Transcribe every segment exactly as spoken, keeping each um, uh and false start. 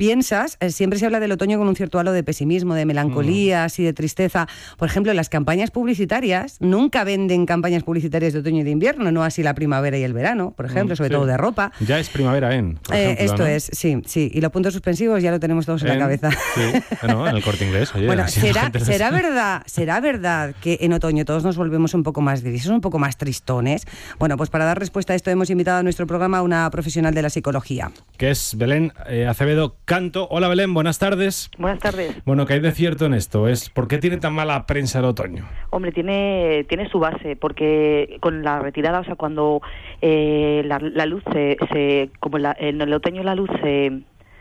piensas, eh, siempre se habla del otoño con un cierto halo de pesimismo, de melancolía, mm. así de tristeza. Por ejemplo, las campañas publicitarias nunca venden campañas publicitarias de otoño y de invierno, no así la primavera y el verano, por ejemplo, mm, sobre sí. todo de ropa. Ya es primavera en, por eh, ejemplo, Esto ¿no? es, sí, sí. Y los puntos suspensivos ya lo tenemos todos en, en la cabeza. Sí, bueno, en el Corte Inglés, oye. Bueno, ¿será, ¿será, verdad, ¿será verdad que en otoño todos nos volvemos un poco más grises, un poco más tristones? Bueno, pues para dar respuesta a esto hemos invitado a nuestro programa a una profesional de la psicología. Que es Belén eh, Acevedo Canto. Hola Belén, buenas tardes. Buenas tardes. Bueno, ¿qué hay de cierto en esto? Es ¿por qué tiene tan mala prensa el otoño? Hombre, tiene tiene su base, porque con la retirada, o sea, cuando eh, la, la luz se, se como la, en el otoño la luz se...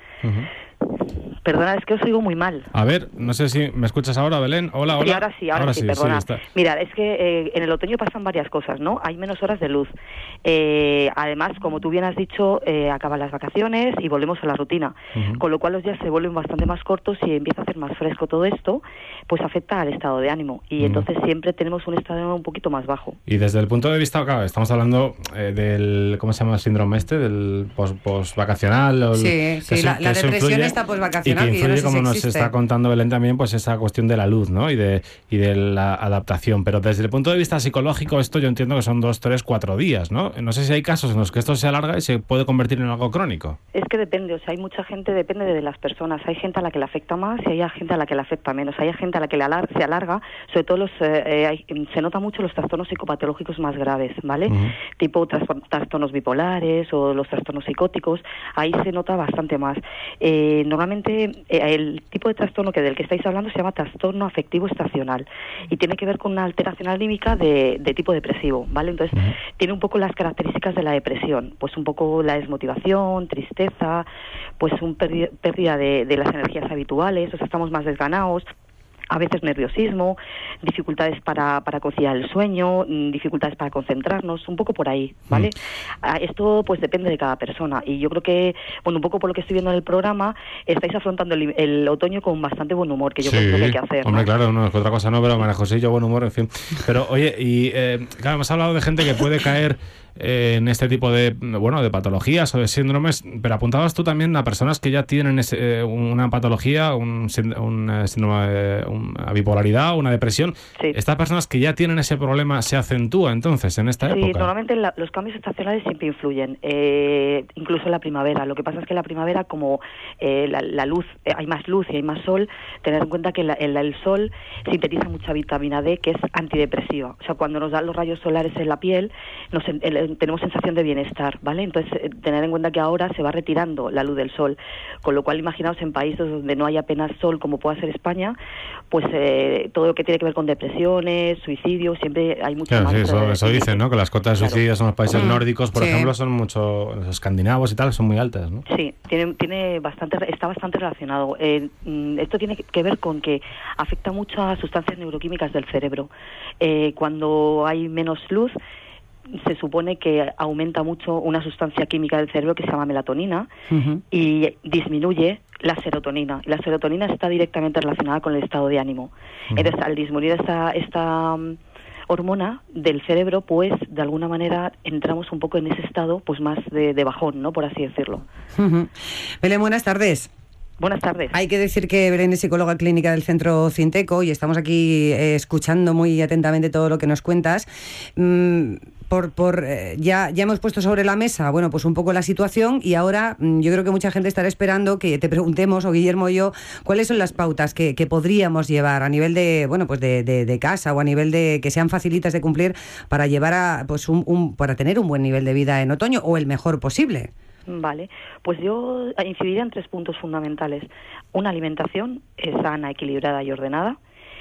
Uh-huh. Perdona, es que os oigo muy mal. A ver, no sé si me escuchas ahora, Belén. Hola, hola. Sí, ahora sí, ahora, ahora sí, sí, perdona. Sí, Mira, es que eh, en el otoño pasan varias cosas, ¿no? Hay menos horas de luz. Eh, además, como tú bien has dicho, eh, acaban las vacaciones y volvemos a la rutina. Uh-huh. Con lo cual los días se vuelven bastante más cortos y empieza a hacer más fresco todo esto, pues afecta al estado de ánimo. Y uh-huh. entonces siempre tenemos un estado de ánimo un poquito más bajo. Y desde el punto de vista, claro, estamos hablando eh, del, ¿cómo se llama el síndrome este? Del post-vacacional. Post sí, sí, la, la depresión está post-vacacional. Y que influye, que no sé como si nos existe. está contando Belén también, pues esa cuestión de la luz, ¿no? Y de, y de la adaptación. Pero desde el punto de vista psicológico, esto yo entiendo que son dos, tres, cuatro días, ¿no? No sé si hay casos en los que esto se alarga y se puede convertir en algo crónico. Es que depende, o sea, hay mucha gente, depende de las personas. Hay gente a la que le afecta más y hay gente a la que le afecta menos. Hay gente a la que le alar- se alarga, sobre todo los, eh, hay, se nota mucho los trastornos psicopatológicos más graves, ¿vale? Uh-huh. Tipo tras- trastornos bipolares o los trastornos psicóticos, ahí se nota bastante más. Eh, normalmente eh, el tipo de trastorno que del que estáis hablando se llama trastorno afectivo estacional y tiene que ver con una alteración anímica de, de tipo depresivo, ¿vale? Entonces uh-huh. tiene un poco las características de la depresión, pues un poco la desmotivación, tristeza, pues un pérdida, pérdida de, de las energías habituales, o sea, estamos más desganados, a veces nerviosismo, dificultades para, para conciliar el sueño, dificultades para concentrarnos, un poco por ahí, ¿vale? Mm. Esto pues depende de cada persona y yo creo que, bueno, un poco por lo que estoy viendo en el programa, estáis afrontando el, el otoño con bastante buen humor, que yo sí, creo que hay que hacer. Hombre, ¿no? claro, no, otra cosa no, pero María José y yo buen humor, en fin. Pero oye, y eh, claro, hemos hablado de gente que puede caer eh, en este tipo de, bueno, de patologías o de síndromes, pero apuntabas tú también a personas que ya tienen ese, eh, una patología, un, un síndrome de una bipolaridad, una depresión. Sí. Estas personas que ya tienen ese problema se acentúa entonces en esta sí, época. Sí, normalmente la, los cambios estacionales siempre influyen, eh, incluso en la primavera. Lo que pasa es que en la primavera, como eh, la, la luz, eh, hay más luz y hay más sol, tener en cuenta que la, el, el sol sintetiza mucha vitamina D, que es antidepresiva. O sea, cuando nos dan los rayos solares en la piel, nos, el, tenemos sensación de bienestar, ¿vale? Entonces, eh, tener en cuenta que ahora se va retirando la luz del sol, con lo cual imaginaos en países donde no hay apenas sol, como pueda ser España, pues eh, todo lo que tiene que ver con depresiones, suicidios, siempre hay mucho claro, más. Sí, eso, eh, eso dicen, ¿no? Que las cotas de suicidios claro. en los países mm, nórdicos, por sí. ejemplo, son mucho, los escandinavos y tal, son muy altas, ¿no? Sí, tiene, tiene bastante, está bastante relacionado. Eh, esto tiene que ver con que afecta mucho a sustancias neuroquímicas del cerebro. Eh, cuando hay menos luz, se supone que aumenta mucho una sustancia química del cerebro que se llama melatonina uh-huh. y disminuye la serotonina. La serotonina está directamente relacionada con el estado de ánimo. Uh-huh. Entonces, al disminuir esta, esta um, hormona del cerebro, pues, de alguna manera entramos un poco en ese estado, pues, más de, de bajón, ¿no? Por así decirlo. Uh-huh. Belén, buenas tardes. Buenas tardes. Hay que decir que Belén es psicóloga clínica del Centro Cinteco y estamos aquí eh, escuchando muy atentamente todo lo que nos cuentas. Mm, por, por eh, ya, ya hemos puesto sobre la mesa, bueno, pues un poco la situación y ahora mm, yo creo que mucha gente estará esperando que te preguntemos, o Guillermo y yo, cuáles son las pautas que, que podríamos llevar a nivel de, bueno, pues de, de, de casa o a nivel de que sean facilitas de cumplir para llevar a, pues un, un, para tener un buen nivel de vida en otoño o el mejor posible. Vale, pues yo incidiría en tres puntos fundamentales. Una alimentación sana, equilibrada y ordenada.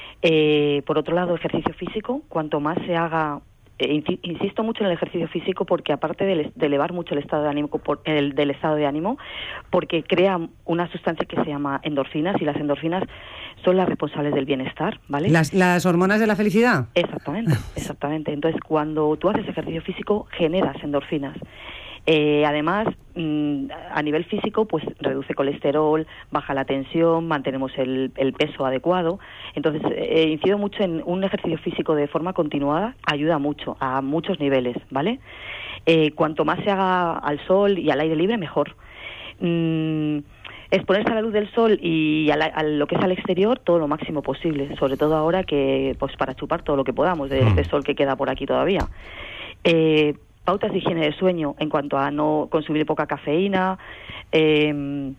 Eh, por otro lado, ejercicio físico. Cuanto más se haga, eh, insisto mucho en el ejercicio físico porque aparte de, de elevar mucho el estado de ánimo, por, el, del estado de ánimo, porque crea una sustancia que se llama endorfinas y las endorfinas son las responsables del bienestar, ¿vale? ¿Las, las hormonas de la felicidad? Exactamente, exactamente. Entonces, cuando tú haces ejercicio físico, generas endorfinas. Eh, además, mmm, a nivel físico, pues reduce colesterol, baja la tensión, mantenemos el, el peso adecuado. Entonces, eh, incido mucho en un ejercicio físico de forma continuada, ayuda mucho, a muchos niveles, ¿vale? Eh, cuanto más se haga al sol y al aire libre, mejor. Mm, exponerse a la luz del sol y a, la, a lo que es al exterior todo lo máximo posible, sobre todo ahora que pues para chupar todo lo que podamos de este sol que queda por aquí todavía. Eh, pautas de higiene de sueño en cuanto a no consumir poca cafeína, eh,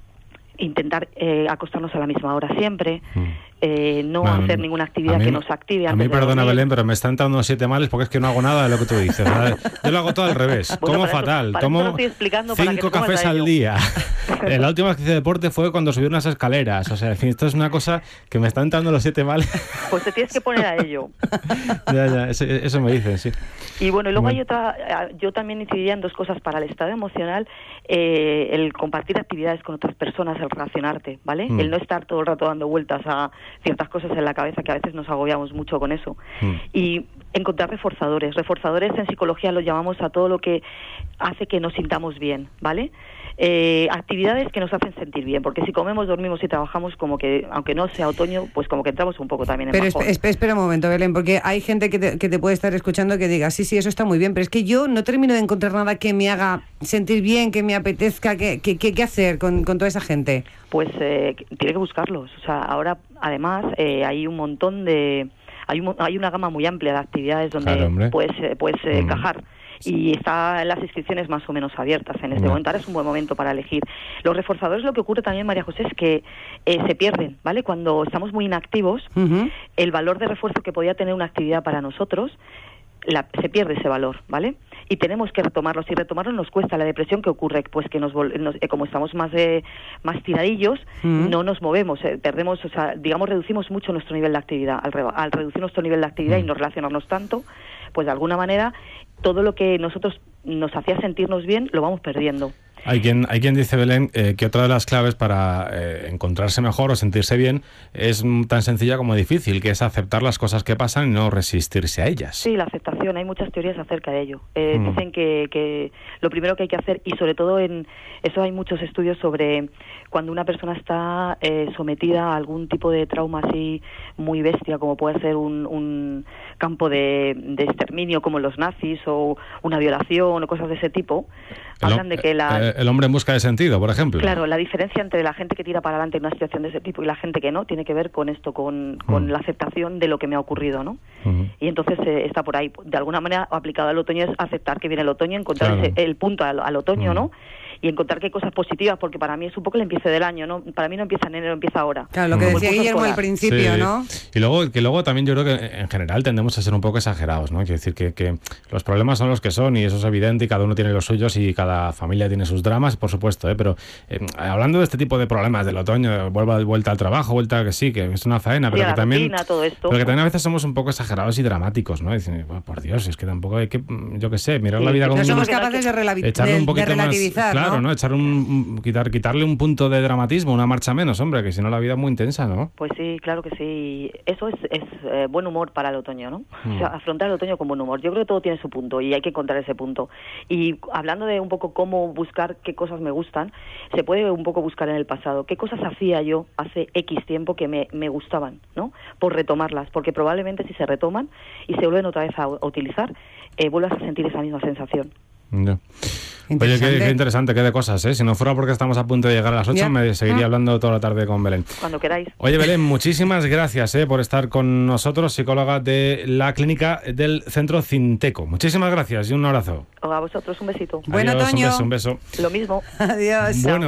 intentar eh, acostarnos a la misma hora siempre, mm. eh, no bueno, hacer ninguna actividad mí, que nos active antes. A mí, perdona Belén, pero me están dando siete males porque es que no hago nada de lo que tú dices. Yo lo hago todo al revés, bueno, como fatal, eso, tomo cinco cafés al día. La última vez que hice deporte fue cuando subí unas escaleras, o sea, en fin, esto es una cosa que me están dando los siete males. Pues te tienes que poner a ello. Ya, ya, eso, eso me dicen, sí. Y bueno, y luego bueno. hay otra, yo también incidiría en dos cosas para el estado emocional, eh, el compartir actividades con otras personas, el relacionarte, ¿vale? Mm. El no estar todo el rato dando vueltas a ciertas cosas en la cabeza, que a veces nos agobiamos mucho con eso. Mm. Y encontrar reforzadores. Reforzadores en psicología los llamamos a todo lo que hace que nos sintamos bien, ¿vale? Eh, actividades que nos hacen sentir bien, porque si comemos, dormimos y trabajamos, como que, aunque no sea otoño, pues como que entramos un poco también en pero bajón. Pero espera un momento, Belén, porque hay gente que te, que te puede estar escuchando que diga, sí, sí, eso está muy bien, pero es que yo no termino de encontrar nada que me haga sentir bien, que me apetezca, que, que, que, ¿qué hacer con, con toda esa gente? Pues eh, tiene que buscarlos. O sea, ahora, además, eh, hay un montón de... Hay, un, hay una gama muy amplia de actividades donde claro, puedes, eh, puedes eh, mm. encajar. Y están las inscripciones más o menos abiertas en este no. momento. Ahora es un buen momento para elegir. Los reforzadores, lo que ocurre también, María José, es que eh, se pierden, ¿vale? Cuando estamos muy inactivos, uh-huh. el valor de refuerzo que podía tener una actividad para nosotros, la, se pierde ese valor, ¿vale? Y tenemos que retomarlos. Y retomarlos nos cuesta. La depresión que ocurre, pues que nos, nos eh, como estamos más eh, más tiradillos, uh-huh. no nos movemos, eh, perdemos, o sea, digamos, reducimos mucho nuestro nivel de actividad. Al, re- al reducir nuestro nivel de actividad uh-huh. y no relacionarnos tanto, pues de alguna manera todo lo que nosotros nos hacía sentirnos bien lo vamos perdiendo. Hay quien, hay quien dice, Belén, eh, que otra de las claves para eh, encontrarse mejor o sentirse bien es tan sencilla como difícil, que es aceptar las cosas que pasan y no resistirse a ellas. Sí, la aceptación. Hay muchas teorías acerca de ello. Eh, mm. Dicen que, que lo primero que hay que hacer, y sobre todo en eso hay muchos estudios sobre cuando una persona está eh, sometida a algún tipo de trauma así muy bestia, como puede ser un, un campo de, de exterminio como los nazis o una violación o cosas de ese tipo, el, hablan de que la... Eh, el hombre en busca de sentido, por ejemplo. Claro, la diferencia entre la gente que tira para adelante en una situación de ese tipo y la gente que no, tiene que ver con esto, con, con mm. la aceptación de lo que me ha ocurrido, ¿no? Mm. Y entonces eh, está por ahí. De alguna manera, aplicado al otoño, es aceptar que viene el otoño, encontrar claro. ese, el punto al, al otoño, mm. ¿no? Y encontrar que hay cosas positivas, porque para mí es un poco el empiece del año, ¿no? Para mí no empieza en enero, empieza ahora. Claro, lo que decía Guillermo al principio, sí. ¿no? Y luego, que luego también yo creo que en general tendemos a ser un poco exagerados, ¿no? Quiero decir que, que los problemas son los que son y eso es evidente y cada uno tiene los suyos y cada familia tiene sus dramas, por supuesto, ¿eh? Pero eh, hablando de este tipo de problemas del otoño, vuelva, vuelta al trabajo, vuelta que sí, que es una faena, pero, sí, que también, rutina, todo esto. pero que también a veces somos un poco exagerados y dramáticos, ¿no? Dicen, oh, por Dios, es que tampoco hay que, yo qué sé, mirar sí, la vida como... No somos capaces de, relavi- echarle un poquito de relativizar, más, claro, ¿no? ¿no? Echar un Quitar, quitarle un punto de dramatismo, una marcha menos, hombre, que si no la vida es muy intensa, ¿no? Pues sí, claro que sí. Eso es, es eh, buen humor para el otoño, ¿no? Mm. O sea, afrontar el otoño con buen humor. Yo creo que todo tiene su punto y hay que encontrar ese punto. Y hablando de un poco cómo buscar qué cosas me gustan, se puede un poco buscar en el pasado. ¿Qué cosas hacía yo hace X tiempo que me, me gustaban, ¿no? Por retomarlas, porque probablemente si se retoman y se vuelven otra vez a, a utilizar, eh, vuelvas a sentir esa misma sensación. No. Oye, qué, qué interesante, qué de cosas, ¿eh? Si no fuera porque estamos a punto de llegar a las ocho, ya. me seguiría hablando toda la tarde con Belén. Cuando queráis. Oye, Belén, muchísimas gracias ¿eh? por estar con nosotros, psicóloga de la clínica del Centro Cinteco. Muchísimas gracias y un abrazo. A vosotros un besito. Buen otoño. Un beso, un beso. Lo mismo. Adiós. Bueno.